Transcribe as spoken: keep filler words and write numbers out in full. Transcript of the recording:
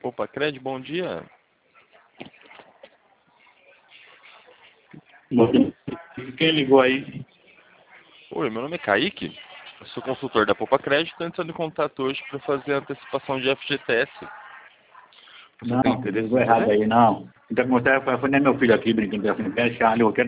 Poupa Cred, bom dia. Bom dia. Quem ligou aí? Oi, meu nome é Kaique. Eu sou consultor da Poupa Cred, estou entrando em contato hoje para fazer a antecipação de F G T S. Você Não, tem interesse ligou em errado fazer? aí, não. Então, como eu estava falando, é meu filho aqui brincando com essa. Ligou,